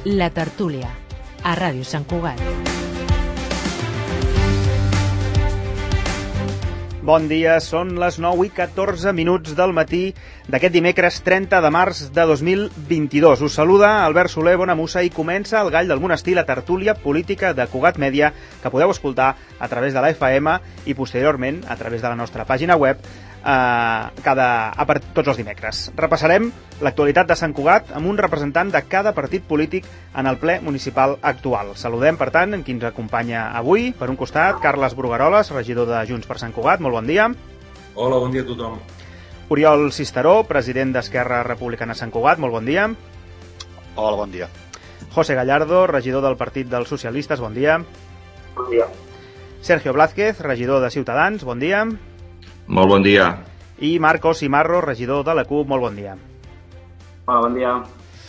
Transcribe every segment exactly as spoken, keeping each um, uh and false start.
La Tertúlia, a Ràdio Sant Cugat. Bon dia, són les nou i catorze minuts del matí d'aquest dimecres trenta de març de dos mil vint-i-dos. Us saluda Albert Soler Bonamussa i comença el Gall del Monestir, la tertúlia política de Cugat Mèdia, que podeu escoltar a través de la F M i posteriorment a través de la nostra pàgina web eh, cada, a part, tots els dimecres. Repassarem l'actualitat de Sant Cugat amb un representant de cada partit polític en el ple municipal actual. Saludem, per tant, en qui ens acompanya avui. Per un costat, Carles Brugueroles, regidor de Junts per Sant Cugat. Molt bon dia. Hola, bon dia a tothom. Oriol Cisteró, president d'Esquerra Republicana Sant Cugat. Molt bon dia. Hola, bon dia. José Gallardo, regidor del Partit dels Socialistes. Bon dia. Bon dia. Sergio Blázquez, regidor de Ciutadans. Bon dia. Molt bon dia. I Marcos Imarro, regidor de la CUP. Molt bon dia. Hola, bon dia.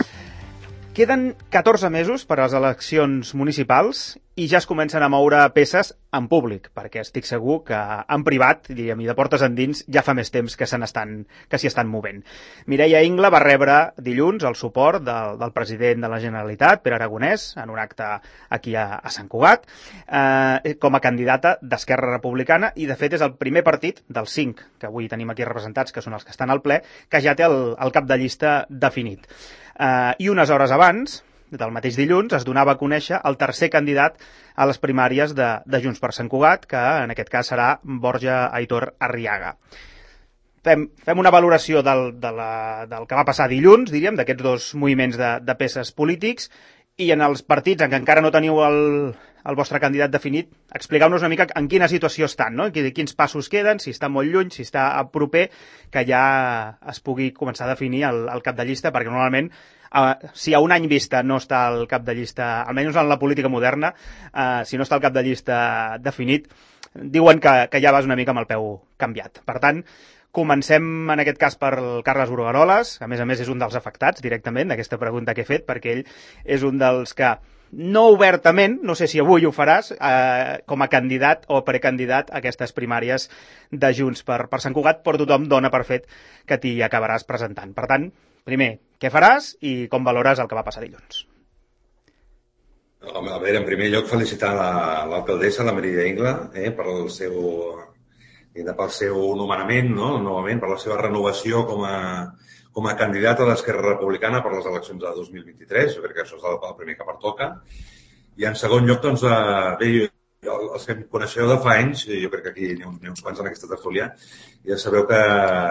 Queden catorze mesos per a les eleccions municipals i ja es comencen a moure peces en públic, perquè estic segur que en privat, diríem, i de portes endins, ja fa més temps que se n'estan, que s'hi estan movent. Mireia Ingla va rebre dilluns el suport del, del president de la Generalitat, Pere Aragonès, en un acte aquí a, a Sant Cugat, eh, com a candidata d'Esquerra Republicana, i de fet és el primer partit dels cinc que avui tenim aquí representats, que són els que estan al ple, que ja té el, el cap de llista definit. Uh, I unes hores abans, del mateix dilluns, es donava a conèixer el tercer candidat a les primàries de, de Junts per Sant Cugat, que en aquest cas serà Borja Aitor Arriaga. Fem, fem una valoració del, de la, del que va passar dilluns, diríem, d'aquests dos moviments de, de peces polítics, i en els partits en què encara no teniu el, el vostre candidat definit, expliqueu-nos una mica en quina situació estan, no? Quins passos queden, si està molt lluny, si està a proper, que ja es pugui començar a definir el, el cap de llista, perquè normalment, eh, si a un any vista no està el cap de llista, almenys en la política moderna, eh, si no està el cap de llista definit, diuen que, que ja vas una mica amb el peu canviat. Per tant, comencem en aquest cas per el Carles Brugueroles, que a més a més és un dels afectats directament d'aquesta pregunta que he fet, perquè ell és un dels que, no obertament, no sé si avui ho faràs, eh, com a candidat o precandidat a aquestes primàries de Junts per, per Sant Cugat, però tothom dona per fet que t'hi acabaràs presentant. Per tant, primer, què faràs i com valores el que va passar dilluns? Home, a veure, en primer lloc felicitar l'alcaldessa, la Mireia Ingla, eh, per el seu... pel seu nomenament, no? Novament, per la seva renovació com a, com a candidata de l'Esquerra Republicana per les eleccions de dos mil vint-i-tres. Jo crec que això és el, el primer que pertoca. I en segon lloc, doncs, eh, bé, els que em coneixeu de fa anys, jo crec que aquí n'hi ha, ha uns quants en aquesta tertúlia, ja sabeu que,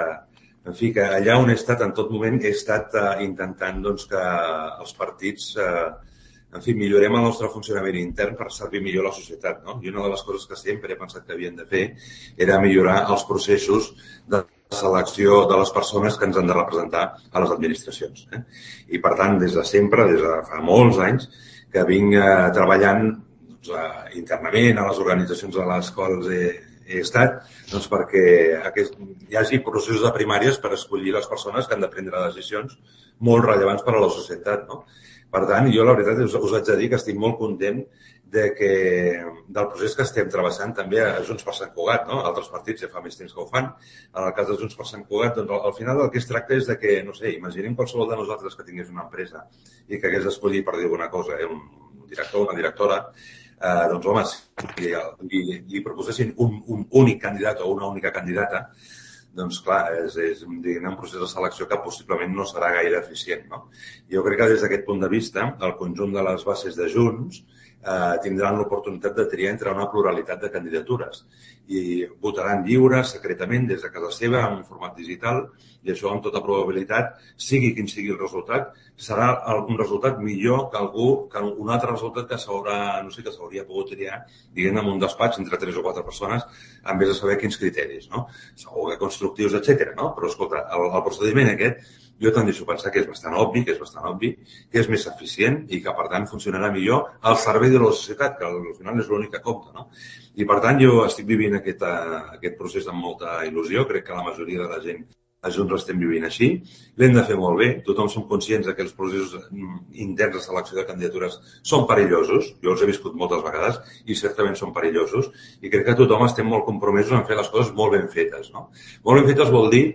en fi, que allà on he estat en tot moment he estat eh, intentant, doncs, que els partits... Eh, En fi, millorem el nostre funcionament intern per servir millor la societat, no? I una de les coses que sempre he pensat que havien de fer era millorar els processos de selecció de les persones que ens han de representar a les administracions. Eh? I, per tant, des de sempre, des de fa molts anys, que vinc eh, treballant doncs, eh, internament a les organitzacions a les quals he, he estat, doncs perquè aquest, hi hagi processos de primàries per escollir les persones que han de prendre decisions molt rellevants per a la societat, no? Per tant, jo la veritat us, us haig de dir que estic molt content de que, del procés que estem travessant també a Junts per Sant Cugat, no? Altres partits ja fa més temps que ho fan. En el cas de Junts per Sant Cugat, doncs al, al final el que es tracta és de que, no sé, imaginem qualsevol de nosaltres que tingués una empresa i que hagués d'escollir, per dir alguna cosa, eh, un director, una directora, eh, doncs home, si li, li proposessin un, un únic candidat o una única candidata, doncs clar, és, és un procés de selecció que possiblement no serà gaire eficient, no? Jo crec que des d'aquest punt de vista, el conjunt de les bases de Junts eh, tindran l'oportunitat de triar entre una pluralitat de candidatures i votaran lliures, secretament, des de casa seva, en un format digital, i això, amb tota probabilitat, sigui quin sigui el resultat, serà un resultat millor que algú, que un altre resultat que s'haurà, no sé, que s'hauria pogut triar, diguem, en un despatx entre tres o quatre persones, en vez de saber quins criteris, no? Segur que constructius, etcètera, no? Però, escolta, el, el procediment aquest, jo tendeixo a pensar que és bastant obvi, que és bastant obvi, que és més eficient i que, per tant, funcionarà millor al servei de la societat, que al final és l'únic que compta, no? I, per tant, jo estic vivint aquest, aquest procés amb molta il·lusió. Crec que la majoria de la gent a Junts l'estem vivint així. L'hem de fer molt bé. Tothom som conscients que els processos interns de selecció de candidatures són perillosos. Jo els he viscut moltes vegades i certament són perillosos. I crec que tothom estem molt compromesos en fer les coses molt ben fetes, no? Molt ben fetes vol dir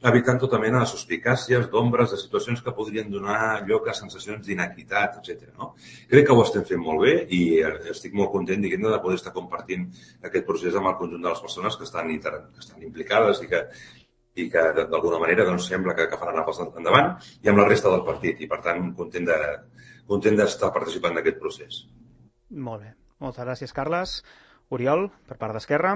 evitant tota mena de suspicàcies, d'ombres, de situacions que podrien donar lloc a sensacions d'inequitat, etcètera. No? Crec que ho estem fent molt bé i estic molt content, diguem-ne, de poder estar compartint aquest procés amb el conjunt de les persones que estan, inter... que estan implicades i que, i que d'alguna manera doncs, sembla que, que faran anar passos endavant, i amb la resta del partit. I, per tant, content de, content d'estar participant d'aquest procés. Molt bé. Moltes gràcies, Carles. Oriol, per part d'Esquerra.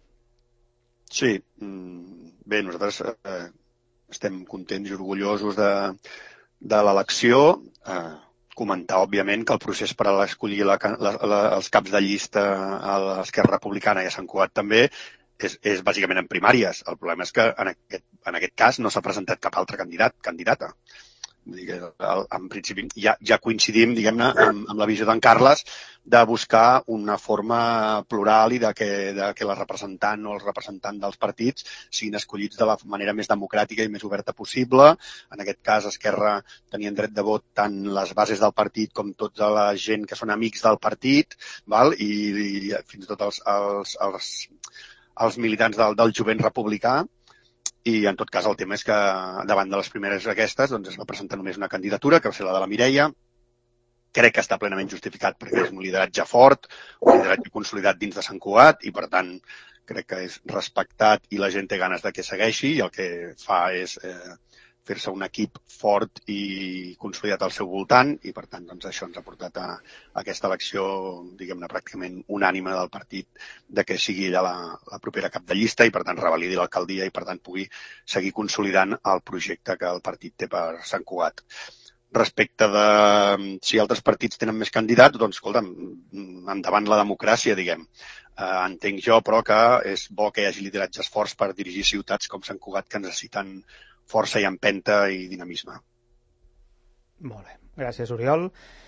Sí, bé, nosaltres eh, estem contents i orgullosos de, de l'elecció. Eh, comentar, òbviament, que el procés per a escollir la, la, la, els caps de llista a l'Esquerra Republicana i a Sant Cugat també és, és bàsicament en primàries. El problema és que en aquest, en aquest cas no s'ha presentat cap altre candidat, candidata. Vull dir que, en principi, ja, ja coincidim, diguem-ne, amb, amb la visió d'en Carles de buscar una forma plural i de que, de que la representant o el representant dels partits siguin escollits de la manera més democràtica i més oberta possible. En aquest cas, Esquerra tenien dret de vot tant les bases del partit com tota la gent que són amics del partit, val? I, i fins i tot els, els, els, els militants del, del jovent republicà. I, en tot cas, el tema és que davant de les primeres aquestes doncs, es va presentar només una candidatura, que va ser la de la Mireia. Crec que està plenament justificat perquè és un lideratge fort, un lideratge consolidat dins de Sant Cugat i, per tant, crec que és respectat i la gent té ganes de que segueixi i el que fa és eh, fer-se un equip fort i consolidat al seu voltant i, per tant, doncs, això ens ha portat a, a aquesta elecció, diguem-ne, pràcticament unànime del partit de que sigui ella la, la propera cap de llista i, per tant, revalidi l'alcaldia i, per tant, pugui seguir consolidant el projecte que el partit té per Sant Cugat. Respecte de si altres partits tenen més candidats, doncs, escolta'm, endavant la democràcia, diguem. Eh, entenc jo, però, que és bo que hi hagi lideratges forts per dirigir ciutats com Sant Cugat que necessiten força i empenta i dinamisme. Molt bé. Gràcies, Oriol.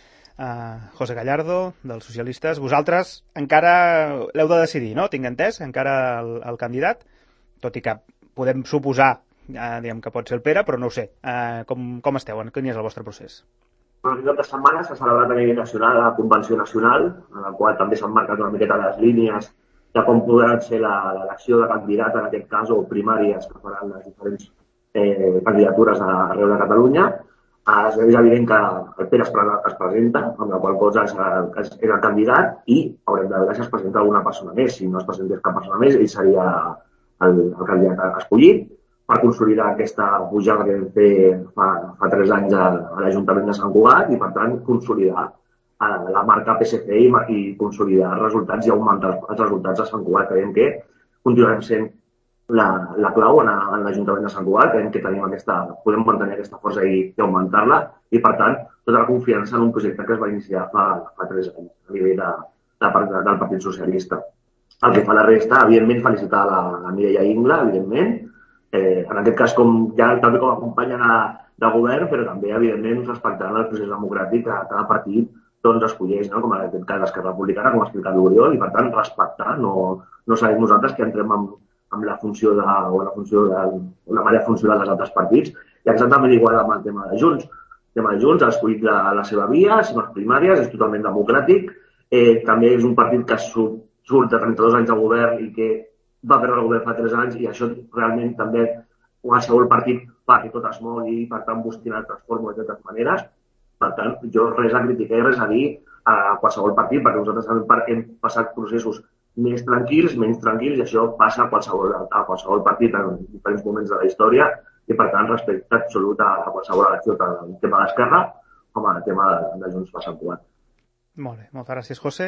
Uh, José Gallardo, dels socialistes. Vosaltres encara l'heu de decidir, no? Tinc entès, encara el, el candidat, tot i que podem suposar uh, diguem que pot ser el Pere, però no ho sé. Uh, com, com esteu? Quin és el vostre procés? Aquest cap de setmana s'ha celebrat a nivell nacional la Convenció Nacional, en la qual també s'han marcat una miqueta les línies de com podrà ser l'elecció de candidat, en aquest cas, o primàries que faran les diferents Eh, candidatures arreu de Catalunya. Ah, és evident que el Pere es, es presenta, amb la qual cosa és, és, és el candidat i haurem de veure si es presenta alguna persona més. Si no es presentés cap persona més, ell seria el, el candidat escollit per consolidar aquesta pujada que vam fer fa, fa tres anys a, a l'Ajuntament de Sant Cugat i, per tant, consolidar a la marca P S C i, i consolidar els resultats i augmentar els resultats de Sant Cugat. Creiem que continuarem sent La, la clau en, en l'Ajuntament de Sant Cugat, que tenim aquesta, podem mantenir aquesta força i, i augmentar-la i, per tant, tota la confiança en un projecte que es va iniciar fa, fa tres anys a nivell de, de, de, del Partit Socialista. El que fa la resta, evidentment, felicitar la, la Mireia Ingla, evidentment, eh, en aquest cas com ja també com a companya de, de govern, però també, evidentment, respectant el procés democràtic que cada partit doncs, escolleix, no? Com en aquest cas l'Esquerra Republicana, com ha explicat l'Oriol, i, per tant, respectar, no, no sabem nosaltres que entrem amb amb la funció de, o la funció de, o la manera funcional dels altres partits, i exactament igual amb el tema de Junts. El tema de Junts ha escollit la, la seva via, són les primàries, és totalment democràtic, eh, també és un partit que surt, surt de trenta-dos anys de govern i que va perdre el govern fa tres anys, i això realment també qualsevol partit fa que tot es mogui i, per tant, busquin altres fórmules de totes maneres. Per tant, jo res a criticar i res a dir a qualsevol partit, perquè nosaltres també hem passat processos més tranquils, menys tranquils, i això passa a qualsevol, a qualsevol partit en diferents moments de la història i, per tant, respecte absolut a qualsevol elecció, tant el tema d'Esquerra com el tema de, de Junts per Sant Cugat. Molt bé, moltes gràcies, José.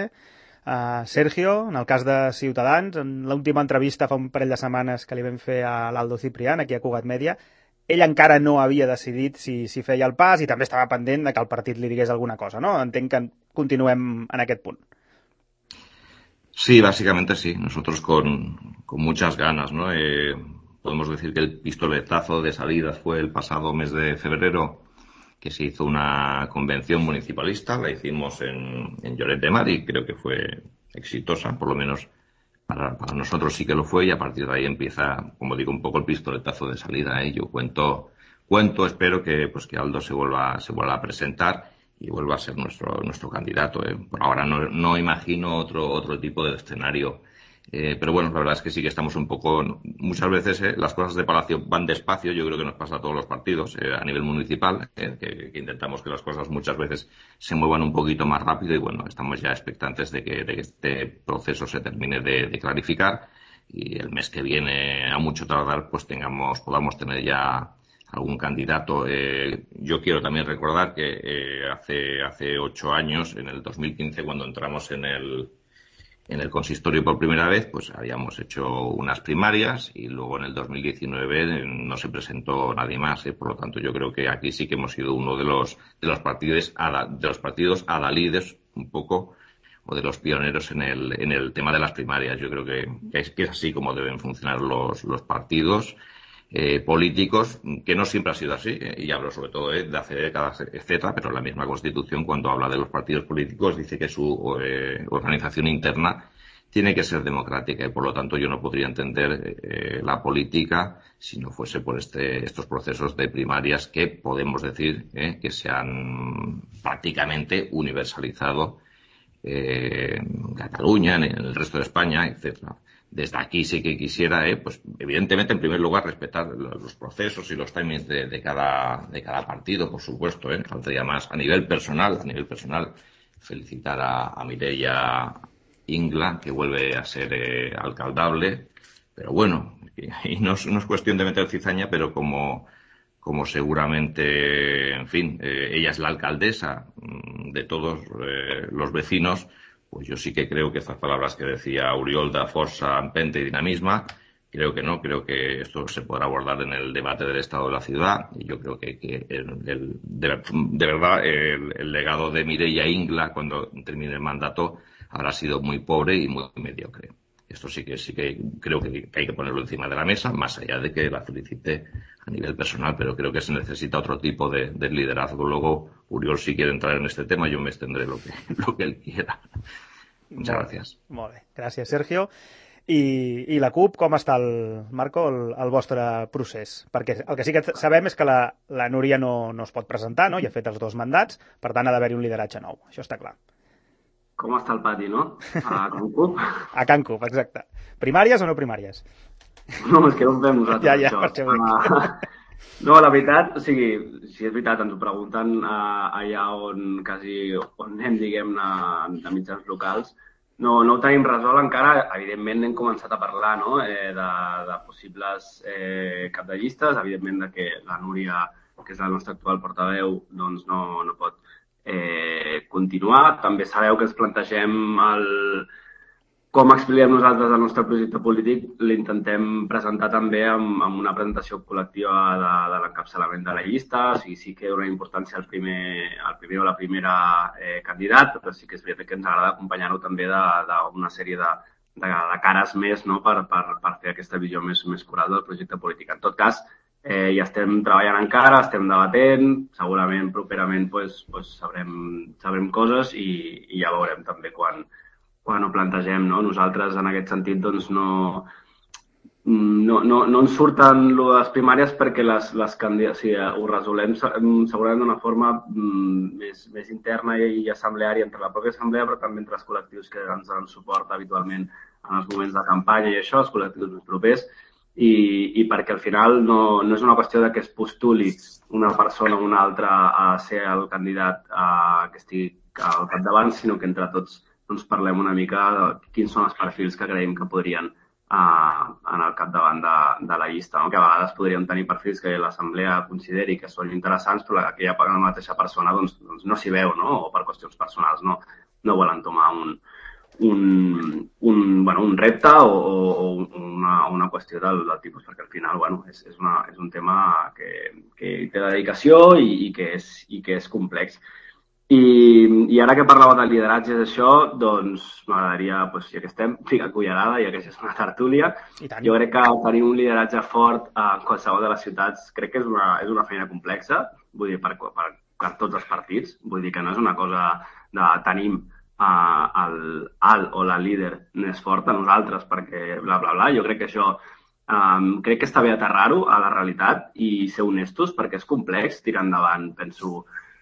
Uh, Sergio, en el cas de Ciutadans, en l'última entrevista fa un parell de setmanes que li vam fer a l'Aldo Ciprián, aquí a Cugat Mèdia, ell encara no havia decidit si, si feia el pas i també estava pendent de que el partit li digués alguna cosa, no? Entenc que continuem en aquest punt. Sí, básicamente sí. Nosotros con, con muchas ganas, ¿no? Eh, podemos decir que el pistoletazo de salida fue el pasado mes de febrero, que se hizo una convención municipalista, la hicimos en, en Lloret de Mar y creo que fue exitosa, por lo menos para, para nosotros sí que lo fue, y a partir de ahí empieza, como digo, un poco el pistoletazo de salida, ¿eh? Yo cuento, cuento, espero que, pues que Aldo se vuelva, se vuelva a presentar y vuelva a ser nuestro nuestro candidato. ¿eh? Por ahora no, no imagino otro otro tipo de escenario Eh, pero bueno, la verdad es que sí que estamos un poco... Muchas veces eh, las cosas de Palacio van despacio, yo creo que nos pasa a todos los partidos eh, a nivel municipal, eh, que, que intentamos que las cosas muchas veces se muevan un poquito más rápido y bueno, estamos ya expectantes de que, de que este proceso se termine de, de clarificar y el mes que viene, a mucho tardar, pues tengamos, podamos tener ya algún candidato. Eh, yo quiero también recordar que eh, hace, hace ocho años, en el dos mil quince, cuando entramos en el En el consistorio por primera vez, pues habíamos hecho unas primarias y luego en el dos mil diecinueve no se presentó nadie más, ¿eh? Por lo tanto, yo creo que aquí sí que hemos sido uno de los de los partidos de los partidos adalides un poco o de los pioneros en el en el tema de las primarias. Yo creo que, que, es, que es así como deben funcionar los los partidos eh, políticos, que no siempre ha sido así, eh, y hablo sobre todo eh, de hace décadas, etcétera, pero la misma Constitución, cuando habla de los partidos políticos, dice que su eh, organización interna tiene que ser democrática y, por lo tanto, yo no podría entender eh, la política si no fuese por este, estos procesos de primarias que podemos decir eh, que se han prácticamente universalizado eh, en Cataluña, en el resto de España, etcétera. Desde aquí sí que quisiera, eh, pues evidentemente, en primer lugar, respetar los procesos y los timings de, de cada de cada partido, por supuesto. Eh. Faltaría más a nivel personal, a nivel personal, felicitar a, a Mireia Ingla, que vuelve a ser eh, alcaldable. Pero bueno, y, y no, es, no es cuestión de meter cizaña, pero como como seguramente, en fin, eh, ella es la alcaldesa de todos eh, los vecinos. Pues yo sí que creo que estas palabras que decía Oriol da Força, Empenta y Dinamisma, creo que no, creo que esto se podrá abordar en el debate del estado de la ciudad y yo creo que, que el, el, de, de verdad el, el legado de Mireia Ingla cuando termine el mandato habrá sido muy pobre y muy mediocre. Esto sí que sí que creo que hay que ponerlo encima de la mesa, más allá de que la felicite a nivel personal, pero creo que se necesita otro tipo de, de liderazgo. Luego, Oriol, si quiere entrar en este tema, yo me extendré lo que, lo que él quiera. Muchas molt, gràcies. Molt bé, gràcies, Sergio. I, i la CUP, com està, el Marco, el, el vostre procés? Perquè el que sí que sabem és que la, la Núria no, no es pot presentar, no? I ha fet els dos mandats, per tant ha d'haver-hi un lideratge nou, això està clar. Com està el pati, no? A Can Cup? A Can Cup, exacte. Primàries o no primàries? No, és que no ho fem nosaltres, ja, ja, això. per això uh, no, la veritat, o sigui, si és veritat, ens ho pregunten uh, allà on quasi, on anem, diguem-ne, de mitjans locals, no, no ho tenim resolt encara. Evidentment hem començat a parlar, no?, eh, de, de possibles eh, cap de llistes, evidentment de que la Núria, que és la nostra actual portaveu, doncs no, no pot eh, continuar. També sabeu que ens plantegem el, com expliquem nosaltres el nostre projecte polític, l'intentem presentar també amb, amb una presentació col·lectiva de, de l'encapçalament de la llista. O sigui, sí que dona importància al primer, al primer o la primera eh, candidat, però sí que és veritat que ens agrada acompanyar-ho també d'una sèrie de, de, de cares més, no?, per, per, per fer aquesta visió més, més coral del projecte polític. En tot cas, Eh, ja estem treballant encara, estem debatent, segurament properament pues, pues, sabrem, sabrem coses i, i ja veurem també quan, quan ho plantegem. No? Nosaltres, en aquest sentit, doncs, no, no, no, no ens surten les primàries perquè les, les candidats, o sigui, ho resolem segurament d'una forma més, més interna i assembleària entre la pròpia assemblea, però també entre els col·lectius que ens donen suport habitualment en els moments de campanya i això, els col·lectius més propers. I, i perquè al final no, no és una qüestió de que es postuli una persona o una altra a ser el candidat a, que estigui al capdavant, sinó que entre tots doncs, parlem una mica de quins són els perfils que creiem que podrien a, anar al capdavant de, de la llista. No? Que a vegades podríem tenir perfils que l'assemblea consideri que són interessants, però que ja per la mateixa persona doncs, doncs no s'hi veu, no? O per qüestions personals no, no volen tomar un Un, un, bueno, un repte o, o una, una qüestió del, del tipus, perquè al final bueno, és, és, una, és un tema que, que té dedicació i, i, que és, i que és complex. I, I ara que parlava del lideratge d'això, doncs m'agradaria, doncs, ja que estem, ficar cullerada, ja que això és una tertúlia. Jo crec que tenir un lideratge fort en qualsevol de les ciutats crec que és una, és una feina complexa, vull dir, per, per, per tots els partits. Vull dir que no és una cosa de tenim Uh, el, el o la líder més forta, nosaltres, perquè bla, bla, bla. Jo crec que això, um, crec que està bé aterrar-ho a la realitat i ser honestos, perquè és complex tirar endavant, penso,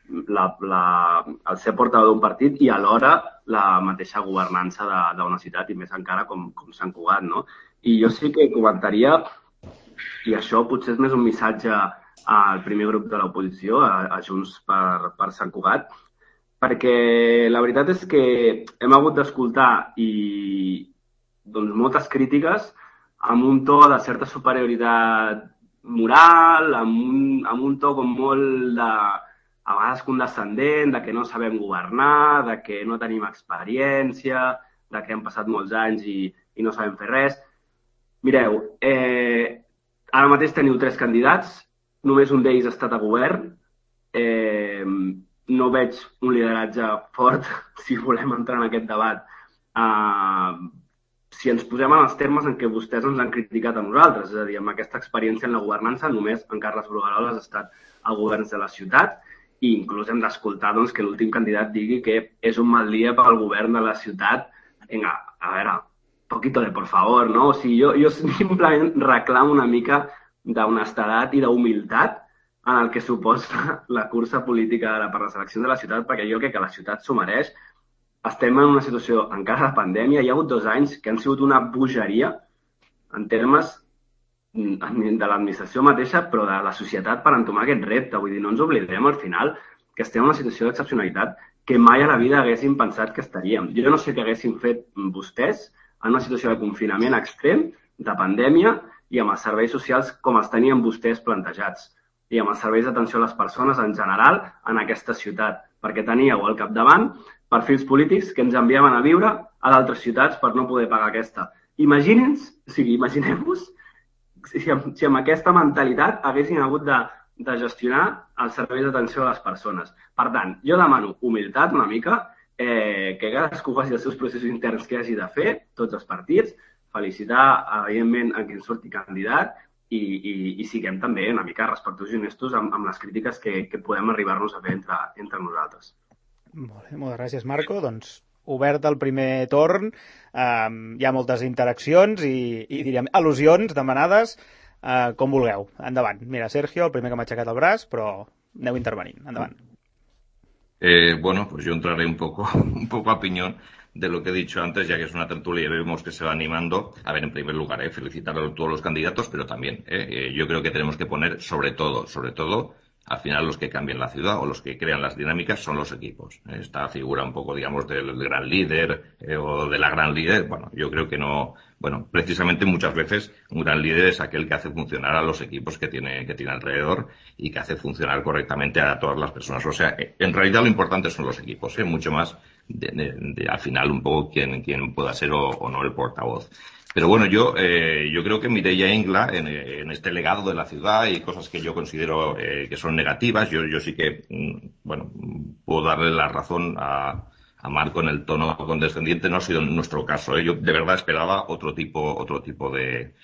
la, la, el ser portaveu d'un partit i alhora la mateixa governança d'una ciutat, i més encara com, com Sant Cugat, no? I jo sí que comentaria, i això potser és més un missatge al primer grup de l'oposició, a, a Junts per, per Sant Cugat, perquè la veritat és que hem hagut d'escoltar i doncs, moltes crítiques amb un to de certa superioritat moral, amb un, amb un to com molt de, a vegades condescendent, de que no sabem governar, de que no tenim experiència, de que han passat molts anys i, i no sabem fer res. Mireu, eh, ara mateix teniu tres candidats, només un d'ells ha estat a govern, eh, no veig un lideratge fort, si volem entrar en aquest debat, eh, si ens posem en els termes en què vostès ens han criticat a nosaltres, és a dir, amb aquesta experiència en la governança, només en Carles Brugueroles ha estat al govern de la ciutat i inclús hem d'escoltar doncs, que l'últim candidat digui que és un mal dia pel govern de la ciutat. Vinga, a veure, poquito de por favor, no? O sigui, jo, jo simplement reclamo una mica d'honestedat i d'humilitat en el que suposa la cursa política per les eleccions de la ciutat, perquè jo crec que la ciutat s'ho mereix. Estem en una situació encara de pandèmia, hi ha hagut dos anys que han sigut una bogeria en termes de l'administració mateixa, però de la societat per entomar aquest repte. Vull dir, no ens oblidem al final que estem en una situació d'excepcionalitat que mai a la vida haguéssim pensat que estaríem. Jo no sé què haguessin fet vostès en una situació de confinament extrem, de pandèmia, i amb els serveis socials com els tenien vostès plantejats, i amb els serveis d'atenció a les persones en general en aquesta ciutat, perquè teníeu al capdavant perfils polítics que ens enviaven a viure a d'altres ciutats per no poder pagar aquesta. Imaginem-nos, o sigui, imaginem-vos si amb, si amb aquesta mentalitat haguessin hagut de, de gestionar els serveis d'atenció a les persones. Per tant, jo demano humilitat una mica, eh, que cadascú faci els seus processos interns que hagi de fer, tots els partits, felicitar, evidentment, a qui en surti candidat i, i, i siguem també una mica respectuosos i honestos amb, amb les crítiques que, que podem arribar-nos a fer entre, entre nosaltres. Molt bé, moltes gràcies, Marco. Doncs obert el primer torn, eh, hi ha moltes interaccions i, i diríem al·lusions demanades, eh, com vulgueu. Endavant. Mira, Sergio, el primer que m'ha aixecat el braç, però aneu intervenint. Endavant. Eh, bueno, pues yo entraré un poco, un poco a piñón de lo que he dicho antes, ya que es una tertulia y vemos que se va animando. A ver, en primer lugar, eh, felicitar a todos los candidatos, pero también eh, eh, yo creo que tenemos que poner sobre todo, sobre todo, al final los que cambian la ciudad o los que crean las dinámicas son los equipos. Esta figura un poco, digamos, del gran líder eh, o de la gran líder, bueno, yo creo que no, bueno, precisamente muchas veces un gran líder es aquel que hace funcionar a los equipos que tiene, que tiene alrededor y que hace funcionar correctamente a todas las personas. O sea, en realidad lo importante son los equipos, ¿eh? Mucho más de, de, de al final un poco quién, quién pueda ser o, o no el portavoz. Pero bueno, yo eh, yo creo que Mireia Ingla, en, en este legado de la ciudad y cosas que yo considero eh, que son negativas, yo, yo sí que, bueno, puedo darle la razón a, a Marco en el tono condescendiente. No ha sido nuestro caso, ¿eh? Yo de verdad esperaba otro tipo, otro tipo de,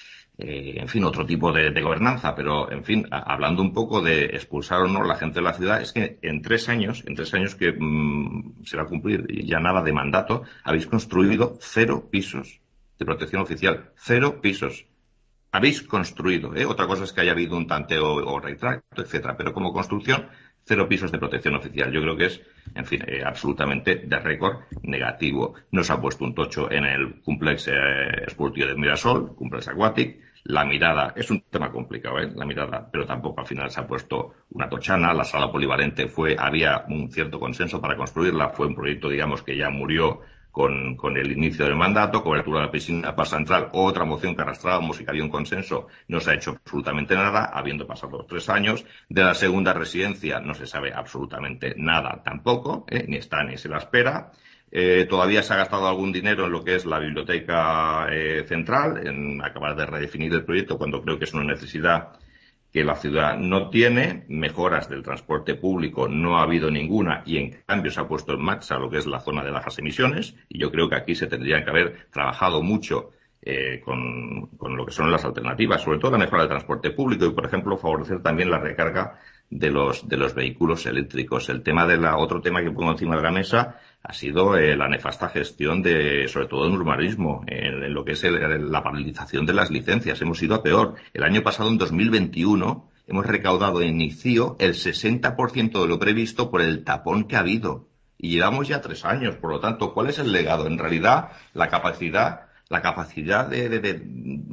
eh, en fin, otro tipo de, de gobernanza. Pero, en fin, a, hablando un poco de expulsar o no a la gente de la ciudad, es que en tres años, en tres años que mmm, se va a cumplir ya nada de mandato, habéis construido cero pisos de protección oficial, cero pisos. Habéis construido, ¿eh? Otra cosa es que haya habido un tanteo o retracto, etcétera, pero como construcción, cero pisos de protección oficial. Yo creo que es, en fin, eh, absolutamente de récord negativo. No se ha puesto un tocho en el complex eh, esportivo de Mirasol, complex Aquatic. La mirada, es un tema complicado, ¿eh? La mirada, pero tampoco al final se ha puesto una tochana. La sala polivalente fue, había un cierto consenso para construirla, fue un proyecto, digamos, que ya murió Con, con el inicio del mandato, cobertura de la piscina Parc Central, otra moción que arrastrábamos y que había un consenso, no se ha hecho absolutamente nada, habiendo pasado los tres años. De la segunda residencia no se sabe absolutamente nada tampoco, ¿eh? Ni está ni se la espera. Eh, todavía se ha gastado algún dinero en lo que es la biblioteca eh, central, en acabar de redefinir el proyecto, cuando creo que es una necesidad que la ciudad no tiene. Mejoras del transporte público no ha habido ninguna y en cambio se ha puesto en marcha lo que es la zona de bajas emisiones y yo creo que aquí se tendría que haber trabajado mucho eh, con, con lo que son las alternativas, sobre todo la mejora del transporte público y, por ejemplo, favorecer también la recarga de los de los vehículos eléctricos. El tema de la otro tema que pongo encima de la mesa ha sido eh, la nefasta gestión de, sobre todo en urbanismo, en, en lo que es el, la paralización de las licencias. Hemos ido a peor. El año pasado, en dos mil veintiuno, hemos recaudado en I C I O el sesenta por ciento de lo previsto por el tapón que ha habido. Y llevamos ya tres años, por lo tanto, ¿cuál es el legado? En realidad, la capacidad, la capacidad de, de, de,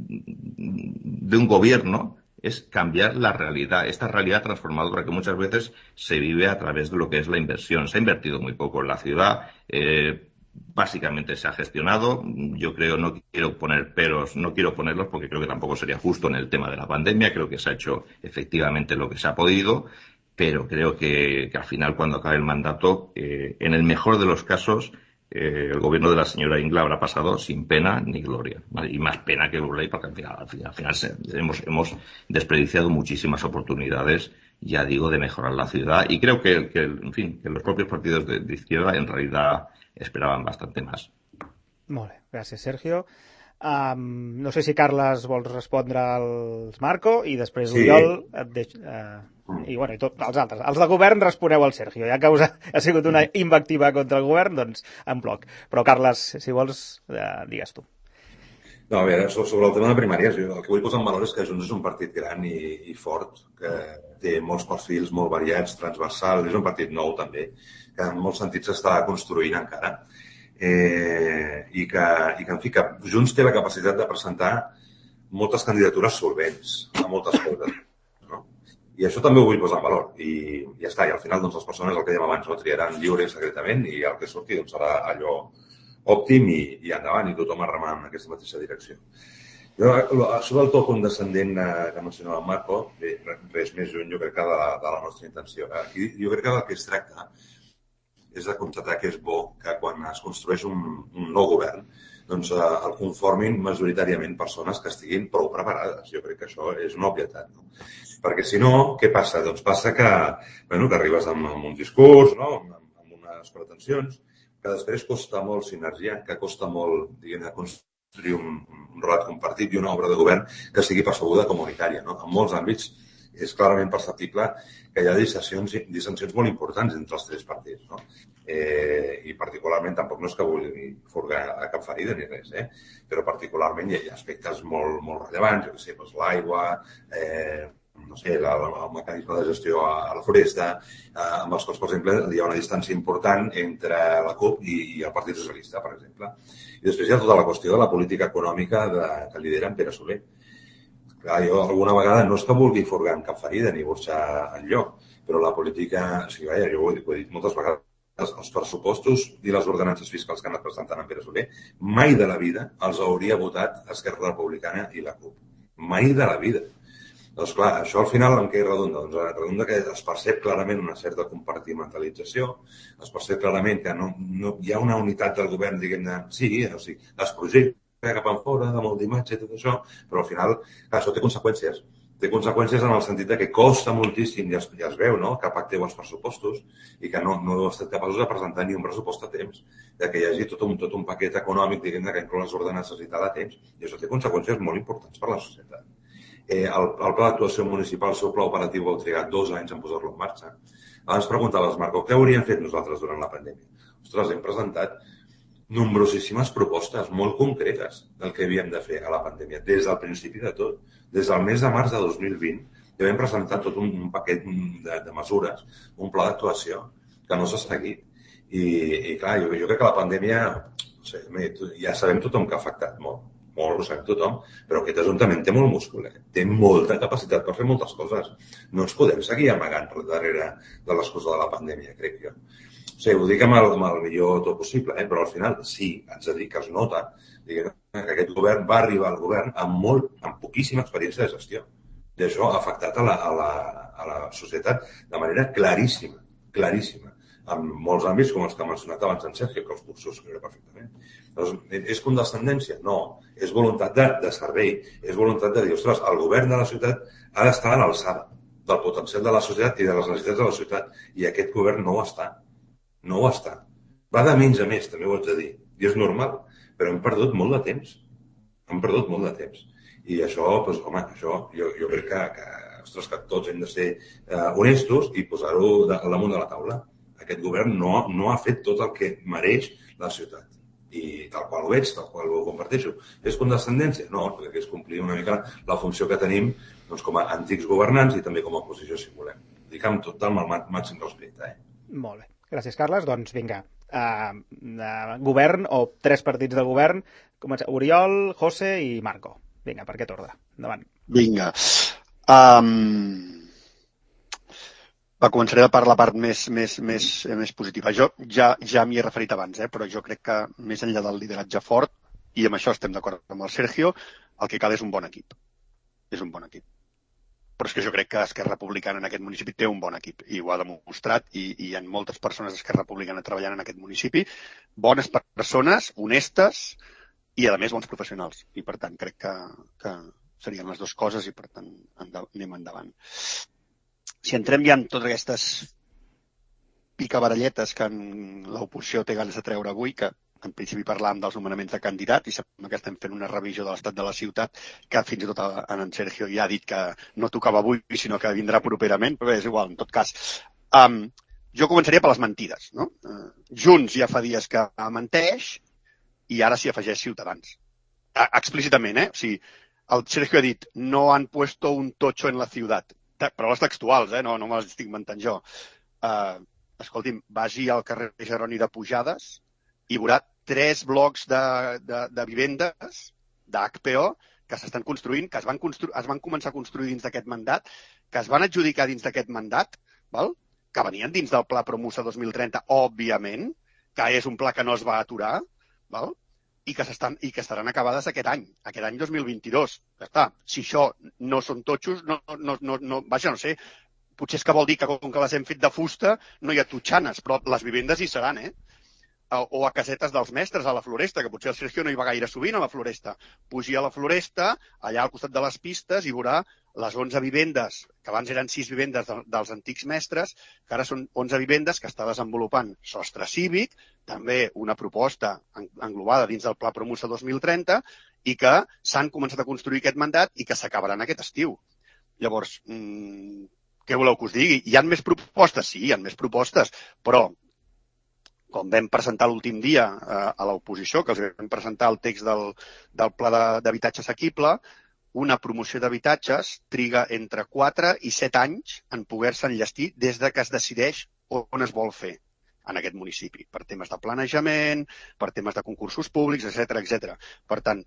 de un gobierno es cambiar la realidad, esta realidad transformadora que muchas veces se vive a través de lo que es la inversión. Se ha invertido muy poco en la ciudad, eh, básicamente se ha gestionado. Yo creo, no quiero poner peros, no quiero ponerlos porque creo que tampoco sería justo en el tema de la pandemia. Creo que se ha hecho efectivamente lo que se ha podido, pero creo que, que al final, cuando acabe el mandato, eh, en el mejor de los casos, eh, el gobierno de la señora Ingla habrá pasado sin pena ni gloria, ¿vale? Y más pena que gloria, porque al final, al final, al final se, hemos, hemos desperdiciado muchísimas oportunidades, ya digo, de mejorar la ciudad. Y creo que, que en fin, que los propios partidos de, de izquierda en realidad esperaven bastante més. Molt bé, gràcies, Sergio. Um, no sé si Carles vols respondre als Marco i després sí. Oriol et deix... Uh, i, bueno, i tot, els altres. Els de govern responeu al Sergio. Ja que us ha, ha sigut una invectiva contra el govern, doncs en bloc. Però Carles, si vols, uh, digues tu. No, a veure, sobre el tema de primàries, jo el que vull posar en valor és que Junts és un partit gran i, i fort, que té molts perfils molt variats, transversal, és un partit nou també, que en molts sentits s'està construint encara. Eh, i, que, i que, en fi, que Junts té la capacitat de presentar moltes candidatures solvents a moltes coses, no? I això també ho vull posar en valor. I ja està, i al final doncs, les persones, el que dèiem abans, no, triaran lliure i secretament i el que surti doncs, serà allò òptim i, i endavant, i tothom a remar en aquesta mateixa direcció. Jo, sobre el to condescendent que mencionava el Marco, bé, res més lluny, jo crec que de la, de la nostra intenció. Aquí, jo crec que del que es tracta és de constatar que és bo que quan es construeix un, un nou govern doncs eh, el conformin majoritàriament persones que estiguin prou preparades. Jo crec que això és una obvietat, no? Perquè si no, què passa? Doncs passa que, bueno, que arribes amb, amb un discurs, no? amb, amb unes pretensions, que després costa molt sinergiar, que costa molt, diguem, construir un, un relat compartit i una obra de govern que sigui percebuda com unitària, no? En molts àmbits és clarament perceptible que hi ha dissensions, dissensions molt importants entre els tres partits, no? Eh, I particularment, tampoc no és que vulgui furgar a cap ferida ni res, eh? Però particularment hi ha aspectes molt, molt rellevants, jo què sé, doncs l'aigua, eh, no sé, la, la, el mecanisme de gestió a, a la foresta, eh, amb els quals, per exemple, hi ha una distància important entre la CUP i, i el Partit Socialista, per exemple. I després hi ha tota la qüestió de la política econòmica de, que lidera en Pere Soler. Clar, jo alguna vegada no és que vulgui furgar en cap ferida ni burxar enlloc, però la política, o sigui, vaja, jo ho he, ho he dit moltes vegades, els pressupostos i les ordenances fiscals que han anat presentant en Pere Soler, mai de la vida els hauria votat Esquerra Republicana i la CUP. Mai de la vida. Doncs clar, això al final en què redunda? Doncs redunda que es percep clarament una certa compartimentalització, es percep clarament que no, no, hi ha una unitat del govern, diguem-ne, sí, o sigui, es projecta cap en fora, de molt d'imatge i tot això, però al final, clar, això té conseqüències. Té conseqüències en el sentit que costa moltíssim, ja es, ja es veu, no?, que pacteu els pressupostos i que no, no heu estat capaços de presentar ni un pressupost a temps, de que hi hagi tot un, tot un paquet econòmic, diguem-ne, que inclou les ordenances i tal a temps, i això té conseqüències molt importants per a la societat. Eh, el, el pla d'actuació municipal, el seu pla operatiu, vau trigar dos anys en posar-lo en marxa. Abans preguntaves, Marco, què hauríem fet nosaltres durant la pandèmia? Ostres, hem presentat nombrosíssimes propostes molt concretes del que havíem de fer a la pandèmia, des del principi de tot. Des del mes de març de dos mil vint ja vam presentar tot un, un paquet de, de mesures, un pla d'actuació que no s'ha seguit. I, i clar, jo, jo crec que la pandèmia, no sé, ja sabem tothom que ha afectat molt, molt, ho sabem tothom, però aquest ajuntament té molt múscul, eh? Té molta capacitat per fer moltes coses. No ens podem seguir amagant darrere de les coses de la pandèmia, crec jo. O sigui, ho dic amb el, amb el millor tot possible, eh? Però al final sí, haig de dir que es nota diguem, que aquest govern va arribar al govern amb, molt, amb poquíssima experiència de gestió. I això ha afectat a la, a, la, a la societat de manera claríssima, claríssima, en molts àmbits com els que ha mencionat abans en Sergio, que els puc subscriure perfectament. Doncs, és condescendència? No. És voluntat de, de servei. És voluntat de dir, ostres, el govern de la ciutat ha d'estar a l'alçada del potencial de la societat i de les necessitats de la ciutat. I aquest govern no ho està. No ho està. Va de menys a més, també ho haig de dir. I és normal, però hem perdut molt de temps. Hem perdut molt de temps. I això, doncs, home, això jo, jo crec que, que, ostres, que tots hem de ser eh, honestos i posar-ho al damunt de la taula. Aquest govern no, no ha fet tot el que mereix la ciutat. I tal qual ho veig, tal qual ho comparteixo. És condescendència? No, perquè és complir una mica la funció que tenim doncs, com a antics governants i també com a oposició, si volem. Dic amb tot el màxim respecte. Eh? Molt bé. Gràcies, Carles. Doncs vinga, uh, uh, govern o tres partits de govern. Comença Oriol, José i Marco. Vinga, per aquest ordre. Endavant. Vinga. Um... Va, començaré per la part més, més, més, més positiva. Jo ja, ja m'hi he referit abans, eh? Però jo crec que més enllà del lideratge fort, i amb això estem d'acord amb el Sergio, el que cal és un bon equip. És un bon equip. Però és que jo crec que Esquerra Republicana en aquest municipi té un bon equip, i ho ha demostrat, i, i hi ha moltes persones d'Esquerra Republicana treballant en aquest municipi, bones persones, honestes, i a més bons professionals. I per tant crec que, que serien les dues coses i per tant anem endavant. Si entrem ja en totes aquestes picabaralletes que l'oposició té ganes de treure avui, que en principi parlàvem dels nomenaments de candidat i sembla que estem fent una revisió de l'estat de la ciutat, que fins i tot en Sergio ja ha dit que no tocava avui, sinó que vindrà properament, però és igual, en tot cas. Um, jo començaria per les mentides. No? Uh, Junts ja fa dies que menteix i ara s'hi afegeix Ciutadans. Uh, explícitament, eh? O sigui, el Sergio ha dit no han puesto un tocho en la ciutat. Paraules textuals, eh? no, no me les estic inventant jo. Uh, escolti'm, vagi al carrer Geroni de Pujades i veurà tres blocs de, de, de vivendes d'H P O que s'estan construint, que es van, constru es van començar a construir dins d'aquest mandat, que es van adjudicar dins d'aquest mandat, val? Que venien dins del Pla Promusa dos mil trenta, òbviament, que és un pla que no es va aturar, val? I que, i que estaran acabades aquest any, aquest any dos mil vint-i-dos. Ja està. Si això no són totxos, no, no, no, no, vaja, no sé, potser és que vol dir que com que les hem fet de fusta no hi ha totxanes, però les vivendes hi seran, eh? O a casetes dels mestres, a la Floresta, que potser el Sergio no hi va gaire sovint a la Floresta. Pugi a la Floresta, allà al costat de les pistes, i veurà les onze vivendes, que abans eren sis vivendes de, dels antics mestres, que ara són onze vivendes que està desenvolupant Sostre Cívic, també una proposta englobada dins del Pla Promusa dos mil trenta, i que s'han començat a construir aquest mandat i que s'acabaran aquest estiu. Llavors, mmm, què voleu que us digui? Hi ha més propostes? Sí, hi ha més propostes, però com vam presentar l'últim dia eh, a l'oposició, que els vam presentar el text del, del pla d'habitatge assequible, una promoció d'habitatges triga entre quatre i set anys en poder-se enllestir des de que es decideix on es vol fer en aquest municipi, per temes de planejament, per temes de concursos públics, etcètera, etcètera. Per tant,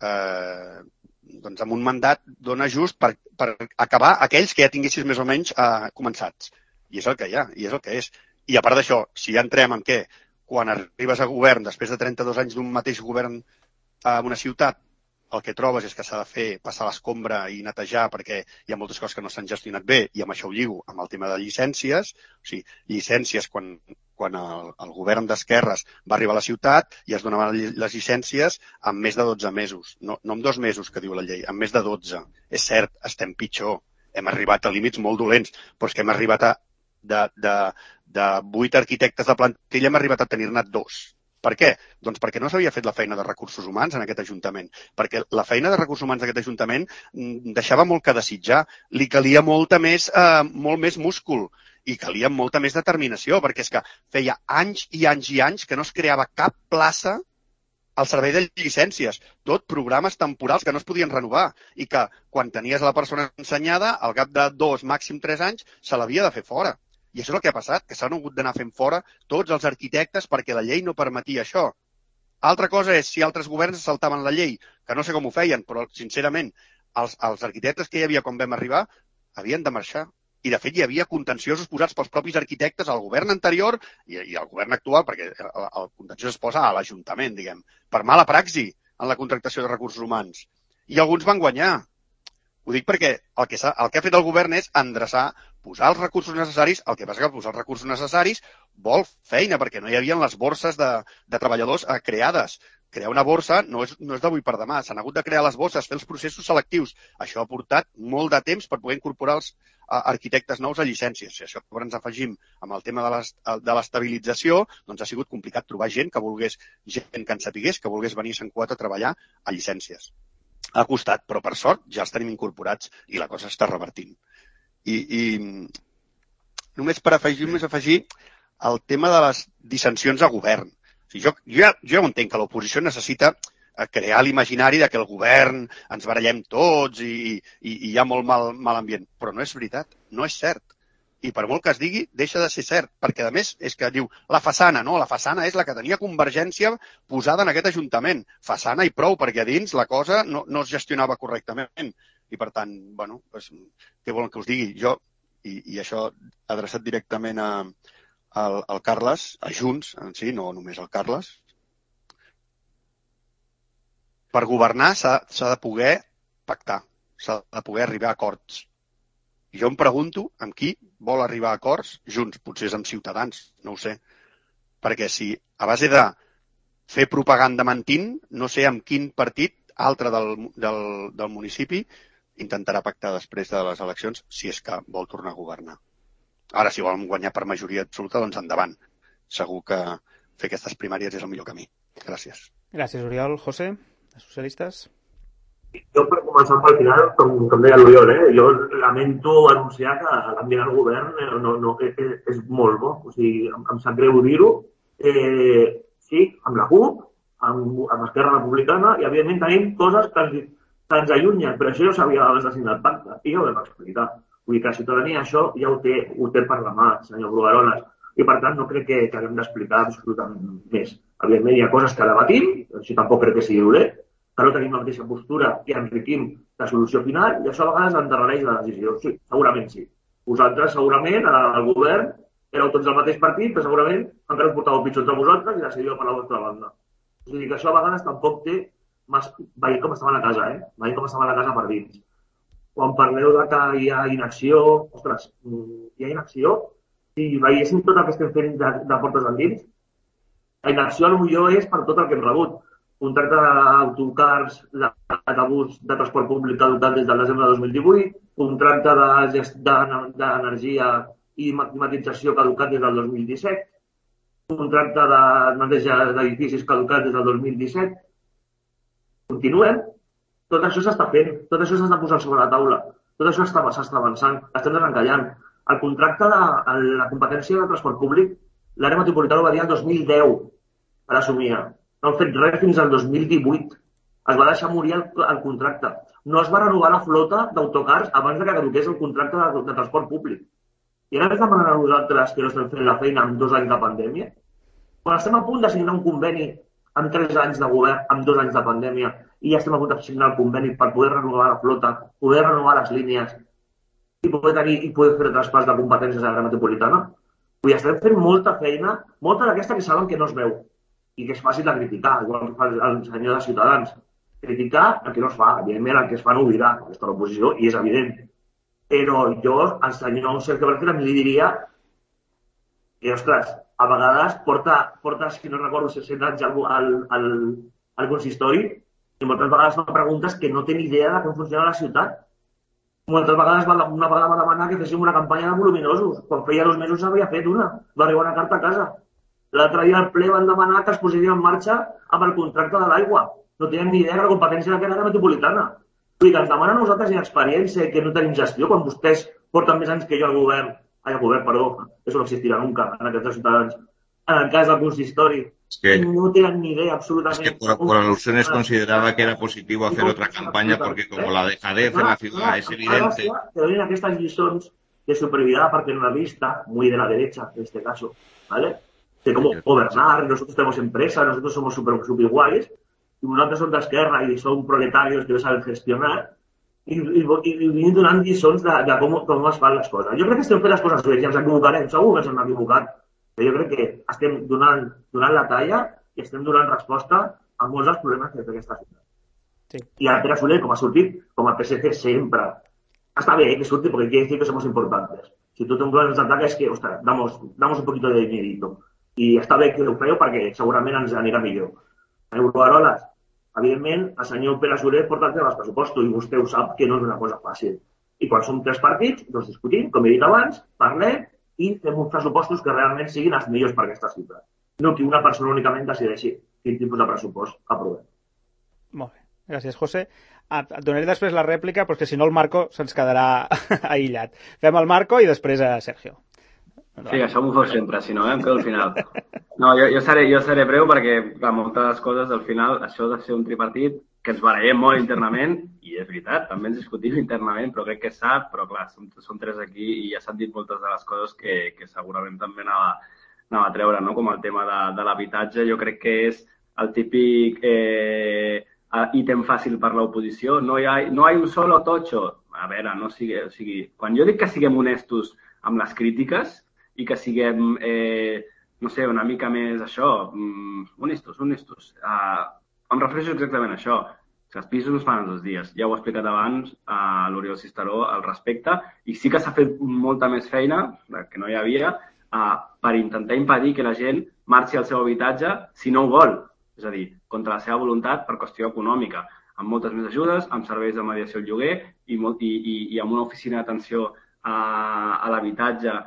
eh, doncs amb un mandat dona just per, per acabar aquells que ja tinguessis més o menys eh, començats. I és el que hi ha, i és el que és. I a part d'això, si ja entrem en què, quan arribes a govern, després de trenta-dos anys d'un mateix govern a una ciutat, el que trobes és que s'ha de fer passar l'escombra i netejar perquè hi ha moltes coses que no s'han gestionat bé, i amb això ho lligo amb el tema de llicències. O sigui, llicències, quan, quan el, el govern d'esquerres va arribar a la ciutat i es donaven les llicències en més de dotze mesos. No, no en dos mesos, que diu la llei, en més de dotze. És cert, estem pitjor. Hem arribat a límits molt dolents, però és que hem arribat a de, de, de vuit arquitectes de plantilla hem arribat a tenir-ne dos. Per què? Doncs perquè no s'havia fet la feina de recursos humans en aquest Ajuntament. Perquè la feina de recursos humans d'aquest Ajuntament deixava molt que desitjar. Li calia molta més, eh, molt més múscul i calia molta més determinació, perquè és que feia anys i anys i anys que no es creava cap plaça al servei de llicències. Tot programes temporals que no es podien renovar i que quan tenies a la persona ensenyada, al cap de dos, màxim tres anys, se l'havia de fer fora. I això és el que ha passat, que s'han hagut d'anar fent fora tots els arquitectes perquè la llei no permetia això. Altra cosa és si altres governs saltaven la llei, que no sé com ho feien, però sincerament els, els arquitectes que hi havia quan vam arribar havien de marxar. I de fet hi havia contenciosos posats pels propis arquitectes al govern anterior i, i al govern actual, perquè el, el contenciós es posa a l'Ajuntament, diguem, per mala praxi en la contractació de recursos humans. I alguns van guanyar. Ho dic perquè el que, el que ha fet el govern és endreçar, posar els recursos necessaris. El que passa que posar els recursos necessaris vol feina, perquè no hi havia les borses de, de treballadors eh, creades. Crear una borsa no és, no és d'avui per demà. S'han hagut de crear les borses, fer els processos selectius. Això ha portat molt de temps per poder incorporar els eh, arquitectes nous a llicències. Si això ens afegim amb el tema de l'estabilització, doncs ha sigut complicat trobar gent que volgués, gent que en sapigués, que volgués venir a Sant Cugat a treballar a llicències. Ha costat, però per sort ja els tenim incorporats i la cosa està revertint. I, i només per afegir, només afegir el tema de les dissensions a govern. O sigui, jo, jo, ja, jo ja ho entenc, que l'oposició necessita a crear l'imaginari de que el govern ens barallem tots i, i, i hi ha molt mal, mal ambient. Però no és veritat, no és cert. I per molt que es digui, deixa de ser cert, perquè a més és que diu la façana, no? La façana és la que tenia Convergència posada en aquest Ajuntament. Façana i prou, perquè a dins la cosa no, no es gestionava correctament. I per tant, bueno, doncs, què volen que us digui? Jo, i, i això adreçat directament a, al, al Carles, a Junts en si, no només al Carles, per governar s'ha de poder pactar, s'ha de poder arribar a acords. I jo em pregunto amb qui vol arribar a acords Junts, potser és amb Ciutadans, no ho sé. Perquè si a base de fer propaganda mentint, no sé amb quin partit altre del, del, del municipi intentarà pactar després de les eleccions si és que vol tornar a governar. Ara, si volen guanyar per majoria absoluta, doncs endavant. Segur que fer aquestes primàries és el millor camí. Gràcies. Gràcies, Oriol. José, de Socialistes? Jo, per començar pel final, com, com deia l'Oriol, eh, jo lamento anunciar que l'ambient al govern no, no, és, és molt bo. O sigui, em, em sap greu dir-ho. Eh, sí, amb la C U P, amb, amb Esquerra Republicana, i evidentment tenim coses que ens, que ens allunyen, però això ja ho sabia abans de signar el pacte, i ja ho vam explicar. Vull dir que la ciutadania això ja ho té, ho té per la mà, senyor Brugaroles, i per tant no crec que, que haguem d'explicar absolutament més. Evidentment hi ha coses que debatim, això tampoc crec que sigui dolent, que no tenim la mateixa postura i enriquim la solució final, i això a vegades endarrereix la decisió. Sí, segurament sí. Vosaltres, segurament, al govern, éreu tots del mateix partit, però segurament encara us portàveu pitjor entre vosaltres i decidiu per la vostra banda. O sigui que això a vegades tampoc té... Veient com estaven a casa, eh? Veient com estaven a casa per dins. Quan parleu de que hi ha inacció... Ostres, hi ha inacció? Si veiéssim tot el que estem fent de, de portes endins, la inacció potser és per tot el que hem rebut. Contracte d'autocars, d'autobús de transport públic caducat des del desembre de dos mil divuit, contracte d'energia i climatització caducat des del dos mil disset, contracte de neteja d'edificis caducat des del dos mil disset. Continuem. Tot això s'està fent, tot això s'està posant sobre la taula, tot això s'està avançant, estem desencallant. El contracte de la competència de transport públic, l'àrea metropolitana ho va dir el dos mil deu, a l'assumia. No han fet res fins al dos mil divuit. Es va deixar morir el, el contracte. No es va renovar la flota d'autocars abans de que caduqués el contracte de, de transport públic. I ara ens demanen a nosaltres que no estem fent la feina amb dos anys de pandèmia? Quan estem a punt de signar un conveni amb tres anys de govern, amb dos anys de pandèmia, i ja estem a punt de signar el conveni per poder renovar la flota, poder renovar les línies i poder tenir i poder fer traspàs de competències a l'àrea metropolitana, vull dir, estem fent molta feina, molta d'aquesta que saben que no es veu i que és fàcil de criticar, igual que fa el senyor de Ciutadans. Criticar el que no es fa, evidentment el que es fa no ho dirà, aquesta l'oposició, i és evident. Però jo, al senyor Sergio Bertran, li diria que, ostres, a vegades porta, porta si no recordo, seixanta anys al, al, al, al consistori i moltes vegades fa preguntes que no té ni idea de com funciona la ciutat. Moltes vegades va, una vegada va demanar que féssim una campanya de voluminosos. Quan feia dos mesos s'havia fet una. Va arribar una carta a casa. L'altre dia al ple van demanar que es posessin en marxa amb el contracte de l'aigua. No tenen ni idea de la competència de l'àrea metropolitana. Vull dir que ens demanen a nosaltres en experiència que no tenim gestió, quan vostès porten més anys que jo al govern, ai, al govern, perdó, això no existirà nunca en aquests ciutadans, en el cas del consistori, es que, no tienen ni idea absolutamente. Es que por, por alusiones consideraba que era positivo hacer otra campaña porque como la dejadez en la ciudad es evidente. Te doy estas lliçons de superioridad paternalista, muy de la derecha en este caso, ¿vale? De cómo gobernar, nosotros tenemos empresas, nosotros somos super, super guays, y nosaltres som d'esquerra i som proletarios que no saben gestionar, i, i, i, i venim donant lliçons de, de com, com es fan les coses. Jo crec que estem fent les coses bé, ja ens equivocarem, segur que ens hem equivocat, però jo crec que estem donant, donant la talla i estem donant resposta a molts dels problemes que té aquesta ciutat. Sí. I a Pere Soler, com ha sortit, com a P S C sempre, està bé eh, que surti porque quiere decir que somos importantes. Si tú te un nos ataca es que, ostras, damos, damos un poquito de dinerito. I està bé que ho feu perquè segurament ens anirà millor. Eurovaroles, evidentment, el senyor Pere Soler porta el tema dels pressupostos i vostè ho sap que no és una cosa fàcil. I quan som tres partits, doncs discutim, com he dit abans, parlem i fem uns pressupostos que realment siguin els millors per a aquesta ciutat. No que una persona únicament decideixi quin tipus de pressupost aprovem. Molt bé. Gràcies, José. Et donaré després la rèplica, perquè si no el Marco se'ns quedarà aïllat. Fem el Marco i després a Sergio. Sí, això m'ho fos sempre, si no, eh, em quedo al final. No, jo, jo, seré, jo seré breu perquè, clar, moltes de les coses, al final, això de ser un tripartit, que ens barallem molt internament, i és veritat, també ens discutim internament, però crec que és sa, però clar, som, som tres aquí i ja s'han dit moltes de les coses que, que segurament també anava, anava a treure, no? Com el tema de, de l'habitatge, jo crec que és el típic eh, ítem fàcil per l'oposició, no hi ha, no hi ha un solo tocho. A veure, no sigui, o sigui, quan jo dic que siguem honestos amb les crítiques, i que siguem, eh, no sé, una mica més això, mm, honestos, honestos. Uh, em refereixo exactament a això. Que els pisos no es fan en dos dies. Ja ho he explicat abans a l'Oriol Cisteró al respecte, i sí que s'ha fet molta més feina, que no hi havia, uh, per intentar impedir que la gent marxi al seu habitatge si no ho vol. És a dir, contra la seva voluntat per qüestió econòmica, amb moltes més ajudes, amb serveis de mediació al lloguer i, molt, i, i, i amb una oficina d'atenció a, a l'habitatge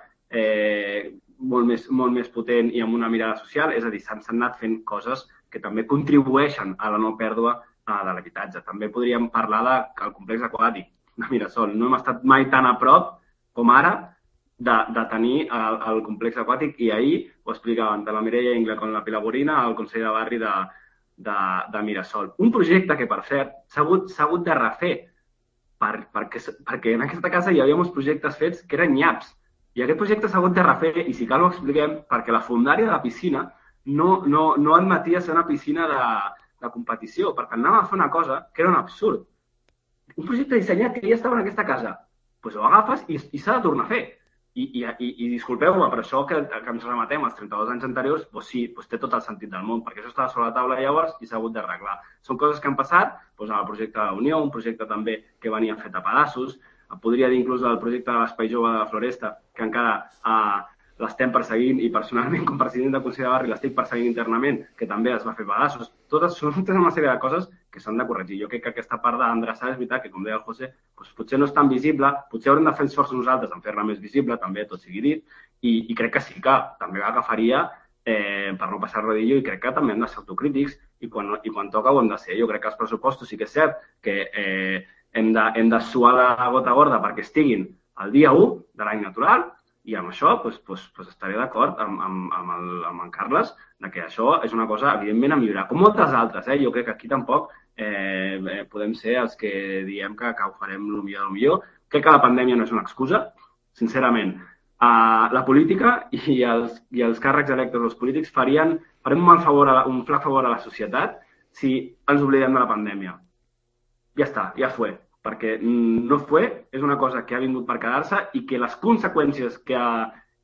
Eh, molt, més, molt més potent i amb una mirada social, és a dir, s'han anat fent coses que també contribueixen a la no pèrdua eh, de l'habitatge. També podríem parlar del complex aquàtic de Mirasol. No hem estat mai tan a prop com ara de, de tenir el, el complex aquàtic, i ahir ho explicaven tant la Mireia Ingla com la Pilar Borina al Consell de Barri de, de, de Mirasol. Un projecte que, per cert, s'ha hagut, s'ha hagut de refer per, perquè, perquè en aquesta casa hi havia uns projectes fets que eren nyaps. I aquest projecte s'ha hagut de refer, i si cal ho expliquem, perquè la fondària de la piscina no, no, no admetia ser una piscina de, de competició, perquè anàvem a fer una cosa que era un absurd. Un projecte dissenyat que ja estava en aquesta casa, doncs ho agafes i, i s'ha de tornar a fer. I, i, i, i disculpeu-me, però això que, que ens rematem als trenta-dos anys anteriors, doncs sí, doncs té tot el sentit del món, perquè això estava sobre la taula llavors i s'ha hagut d'arreglar. Són coses que han passat, doncs en el projecte de la Unió, un projecte també que venia fet a pedaços, podria dir inclús el projecte de l'Espai Jove de la Floresta, que encara eh, l'estem perseguint, i personalment, com a president del Consell de Barri, l'estic perseguint internament, que també es va fer pedaços. Totes són una sèrie de coses que s'han de corregir. Jo crec que aquesta part d'endreçar és veritat que, com deia el José, doncs potser no és tan visible, potser haurem de fer esforç nosaltres en fer-la més visible, també, tot sigui dit, i, i crec que sí que també agafaria eh, per no passar rodillo, i crec que també hem de ser autocrítics, i quan, i quan toca ho hem de ser. Jo crec que els pressupostos sí que és cert que eh, hem de, hem de suar la gota gorda perquè estiguin el dia u de l'any natural, i amb això doncs, doncs, doncs estaré d'acord amb, amb, amb, el, amb en Carles de que això és una cosa, evidentment, a millorar, com moltes altres. Eh? Jo crec que aquí tampoc eh, podem ser els que diem que, que ho farem el millor del millor. Crec que la pandèmia no és una excusa, sincerament. Uh, la política i els, i els càrrecs electes dels polítics farien, farem un, mal favor a la, un flac favor a la societat si ens oblidem de la pandèmia. Ja està, ja fue. Perquè no fue, és una cosa que ha vingut per quedar-se i que les conseqüències que ha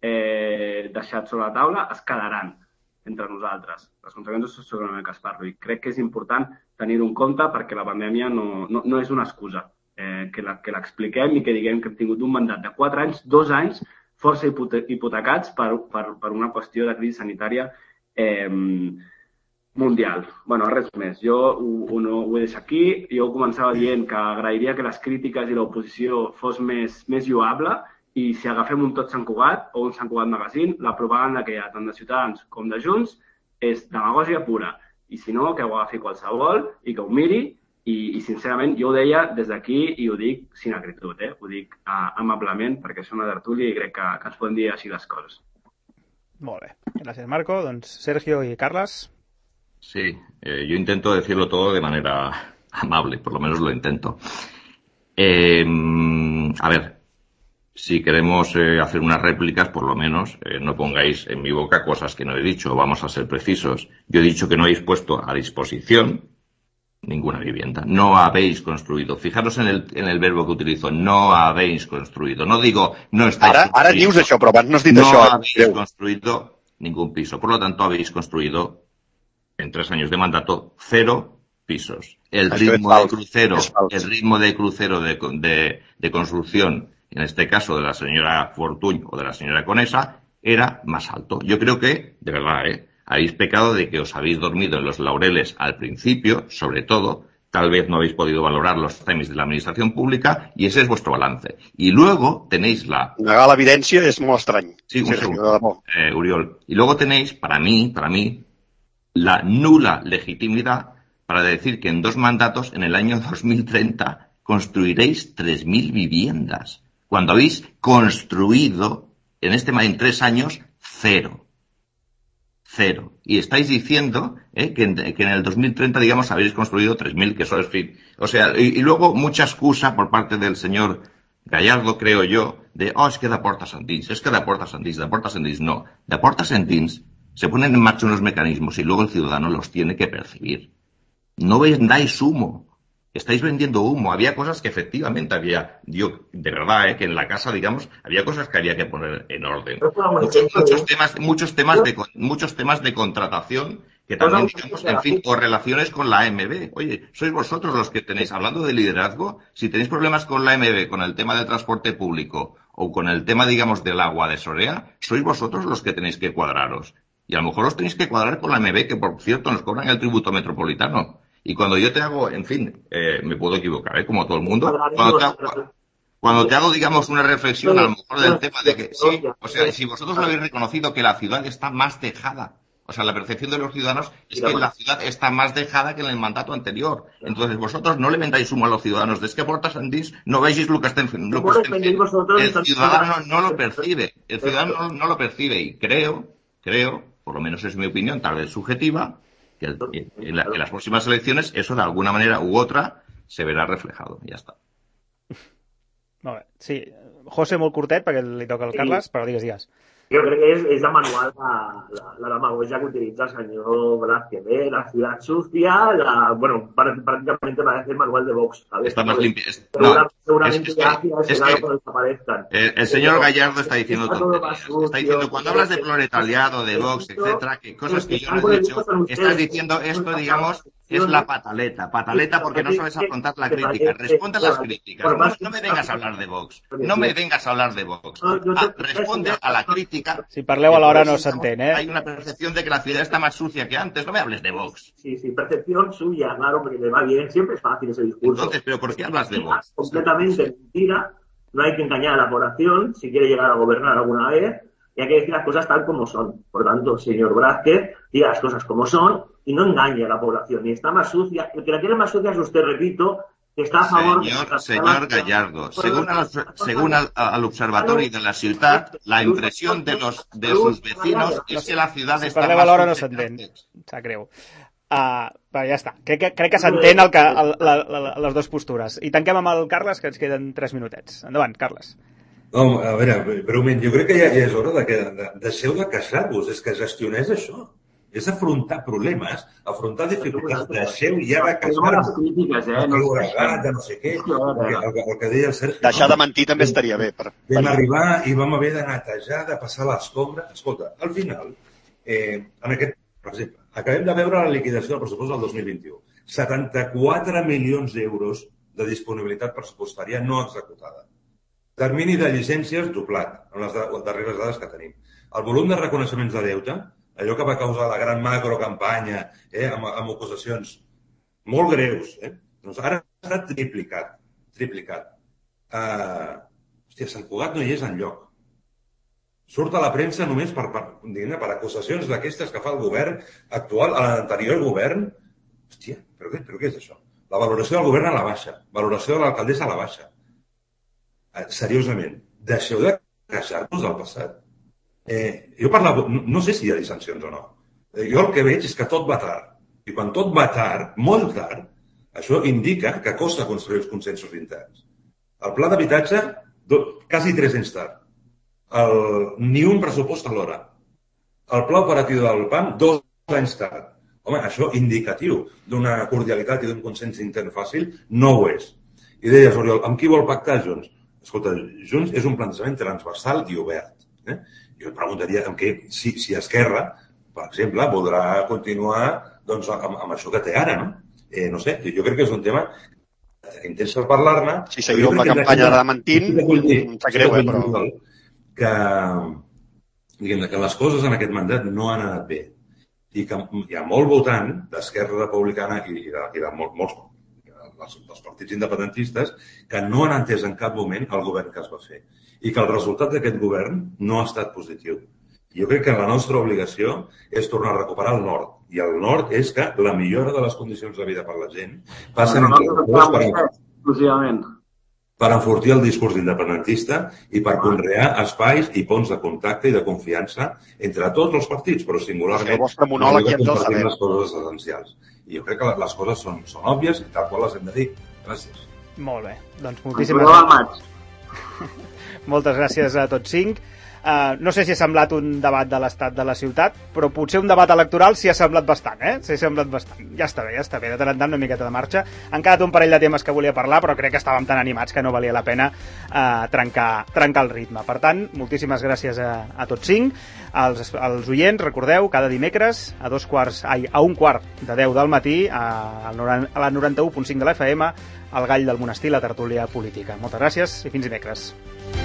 eh, deixat sobre la taula es quedaran entre nosaltres. Les conseqüències segurament que es parlo, i crec que és important tenir-ho en compte perquè la pandèmia no, no, no és una excusa. Eh, que l'expliquem i que diguem que hem tingut un mandat de quatre anys, dos anys, força hipotecats per, per, per una qüestió de crisi sanitària eh, mundial. Bueno, res més. Jo ho, ho, no, ho he deixat aquí. Jo començava dient que agrairia que les crítiques i l'oposició fos més, més lloable, i si agafem un tot Sant Cugat o un Sant Cugat Magazine, la propaganda que hi ha tant de Ciutadans com de Junts és demagògia pura. I si no, que ho agafi qualsevol i que ho miri. I, i sincerament, jo ho deia des d'aquí i ho dic sin acritud, eh? Ho dic uh, amablement perquè és una tertúlia i crec que, que ens poden dir així les coses. Molt bé. Gràcies, Marco. Doncs Sergio i Carles. Sí, eh, yo intento decirlo todo de manera amable, por lo menos lo intento. Eh, a ver, si queremos eh, hacer unas réplicas, por lo menos eh, no pongáis en mi boca cosas que no he dicho, vamos a ser precisos. Yo he dicho que no habéis puesto a disposición ninguna vivienda, no habéis construido. Fijaros en el, en el verbo que utilizo, no habéis construido. No digo, no estáis Ara, ara dius això, però abans no has dit no això. No habéis construido ningún piso, por lo tanto habéis construido en tres años de mandato, cero pisos. El ritmo de crucero, el ritmo de crucero de, de, de construcción, en este caso de la señora Fortuny o de la señora Conesa, era más alto. Yo creo que, de verdad, ¿eh? habéis pecado de que os habéis dormido en los laureles al principio, sobre todo. Tal vez no habéis podido valorar los temas de la administración pública y ese es vuestro balance. Y luego tenéis la... Negar la evidencia es muy extraño. Sí, un segundo, eh, Uriol. Y luego tenéis, para mí, para mí, la nula legitimidad para decir que en dos mandatos, en el año dos mil treinta, construiréis tres mil viviendas. Cuando habéis construido en este en tres años, cero. Cero. Y estáis diciendo eh, que, en, que en el dos mil treinta, digamos, habéis construido tres mil, que eso es fin. O sea, y, y luego mucha excusa por parte del señor Gallardo, creo yo, de, oh, es que de portas endins, es que de portas endins, de portas endins. No, de portas endins se ponen en marcha unos mecanismos y luego el ciudadano los tiene que percibir. No vendáis humo. Estáis vendiendo humo. Había cosas que efectivamente había, yo, de verdad, eh, que en la casa, digamos, había cosas que había que poner en orden. Muchos, muchos temas, muchos temas de, muchos temas de contratación que también, digamos, en fin, o relaciones con la A M B. Oye, sois vosotros los que tenéis, hablando de liderazgo, si tenéis problemas con la A M B, con el tema del transporte público o con el tema, digamos, del agua de Sorea, sois vosotros los que tenéis que cuadraros. Y a lo mejor os tenéis que cuadrar con la A M B, que por cierto nos cobran el tributo metropolitano. Y cuando yo te hago, en fin, eh, me puedo equivocar, ¿eh? Como todo el mundo, cuando te, hago, cuando te hago, digamos, una reflexión a lo mejor del tema de que, sí, o sea, si vosotros lo habéis reconocido que la ciudad está más dejada, o sea, la percepción de los ciudadanos es que la ciudad está más dejada que en el mandato anterior. Entonces vosotros no le vendáis humo a los ciudadanos, de es que portas endins no veis lo que estén, lo que estén haciendo. El ciudadano no lo percibe, el ciudadano no lo percibe y creo, creo, por lo menos es mi opinión, tal vez subjetiva, que en, la, en las próximas elecciones eso de alguna manera u otra se verà reflejado. Ja està. Molt bé. Sí, José, molt curtet, perquè li toca al Carles, però digues, digues. Jo crec que és, és de manual la, la, la demagogia que utilitza el senyor Velázquez, ¿eh? La ciudad sucia, la, bueno, prácticamente parece el manual de Vox. ¿Sabes? Está más limpio. Segura, no, seguramente es que, ya hacia ese es lado que, cuando desaparezcan. El, el señor Gallardo está diciendo tonterías. Está diciendo, cuando hablas de proletariado, de Vox, etcétera, que cosas que yo no he dicho, estás diciendo esto, digamos, es la pataleta. Pataleta porque no sabes afrontar la crítica. Responde a las críticas. No, no me vengas a hablar de Vox. No me vengas a hablar de Vox. Ah, responde a la crítica. Si parleu a l'hora no s'entén, ¿eh? Hay una percepción de que la ciudad está más sucia que antes. No me hables de Vox. Sí, sí, percepción suya, claro, porque le va bien. Siempre es fácil ese discurso. Entonces, ¿pero por qué hablas de Vox? Completamente mentira. No hay que engañar a la población si quiere llegar a gobernar alguna vez. Y hay que decir las cosas tal como son. Por tanto, señor Velázquez, diga las cosas como son y no engañe a la población. Y está más sucia. El que la tiene más sucia es usted, repito, que está a favor... Señor, de señor Gallardo, según, al, según al, al Observatorio de la Ciudad, la impresión de los de sus vecinos es que la ciudad si està més sucia no s'entén. Sap greu. Uh, però ja està. Crec que, crec que s'entén el que, el, la, la, les dues postures. I tanquem amb el Carles, que ens queden tres minutets. Endavant, Carles. No, a veure, breument, jo crec que ja, ja és hora de que de, deixeu de queixar-vos, és que gestionés això. És afrontar problemes, afrontar dificultats, deixeu ja de queixar-vos. Crítiques, eh? No, de no sé què. El, el que deia el Sergi. Deixar de mentir també estaria bé. Per, per... Vam arribar i vam haver de netejar, de passar l'escombra. Escolta, al final, eh, en aquest, per exemple, acabem de veure la liquidació del pressupost del dos mil vint-i-u. setanta-quatre milions d'euros de disponibilitat pressupostària no executada. Termini de llicències doblat, amb les, de, les darreres dades que tenim. El volum de reconeixements de deute, allò que va causar la gran macrocampanya eh, amb, amb acusacions molt greus, eh? Doncs ara ha estat triplicat. triplicat. Uh, hòstia, Sant Cugat no hi és enlloc. Surt a la premsa només per, per, per acusacions d'aquestes que fa el govern actual, a l'anterior govern. Hòstia, però què, però què és això? La valoració del govern a la baixa, valoració de l'alcaldessa a la baixa. Uh, seriosament, deixeu de queixar-vos del passat. Eh, jo parlava, no, no sé si hi ha dissensions o no. Eh, jo el que veig és que tot va tard. I quan tot va tard, molt tard, això indica que costa construir els consensos interns. El pla d'habitatge, quasi tres anys tard. El, ni un pressupost a l'hora. El pla operatiu del P A M, dos anys tard. Home, això indicatiu d'una cordialitat i d'un consens intern fàcil no ho és. I deies, Oriol, amb qui vol pactar Junts? Escolta, Junts és un plantejament transversal i obert. Eh? Jo et preguntaria amb què, si, si Esquerra, per exemple, voldrà continuar doncs, amb, amb això que té ara, no? Eh, no sé, jo crec que és un tema que intenta parlar-ne... Si seguiu amb la campanya de mentint, em sap greu, eh, però... Que, diguem, que les coses en aquest mandat no han anat bé i que hi ha molt votant d'Esquerra Republicana i de, i de molt, molts dels, dels partits independentistes que no han entès en cap moment el govern que es va fer i que el resultat d'aquest govern no ha estat positiu. Jo crec que la nostra obligació és tornar a recuperar el nord. I el nord és que la millora de les condicions de vida per la gent passen, no, no, no, no, per, per enfortir el discurs independentista i per conrear espais i ponts de contacte i de confiança entre tots els partits, però singularment... El vostre monòleg ja ens el sabem. Les coses essencials. I jo crec que les coses són, són òbvies i tal qual les hem de dir. Gràcies. Molt bé. Doncs moltíssimes gràcies. Moltes gràcies a tots cinc. Uh, no sé si ha semblat un debat de l'estat de la ciutat, però potser un debat electoral s'hi ha semblat bastant, eh? S'hi ha semblat bastant. Ja està bé, ja està bé, de tant en tant una miqueta de marxa. Han quedat un parell de temes que volia parlar, però crec que estàvem tan animats que no valia la pena uh, trencar, trencar el ritme. Per tant, moltíssimes gràcies a, a tots cinc. Als, als oients, recordeu, cada dimecres a dos quarts, ai, a un quart de deu del matí, a, a la noranta-u punt cinc de l'F M, al Gall del Monestir, la tertúlia política. Moltes gràcies i fins dimecres.